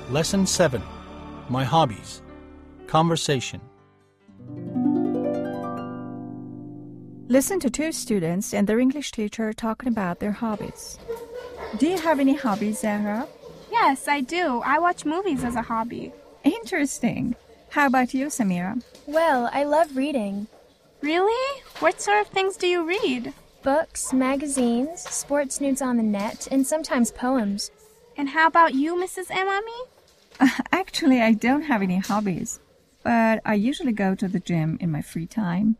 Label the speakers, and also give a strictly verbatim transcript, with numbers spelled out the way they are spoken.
Speaker 1: Lesson seven. My Hobbies. Conversation.
Speaker 2: Listen to two students and their English teacher talking about their hobbies. Do you have any hobbies, Zahra?
Speaker 3: Yes, I do. I watch movies as a hobby.
Speaker 2: Interesting. How about you, Samira?
Speaker 4: Well, I love reading.
Speaker 3: Really? What sort of things do you read?
Speaker 4: Books, magazines, sports news on the net, and sometimes poems.
Speaker 3: And how about you, Missus Amami?
Speaker 2: Uh, actually, I don't have any hobbies, but I usually go to the gym in my free time.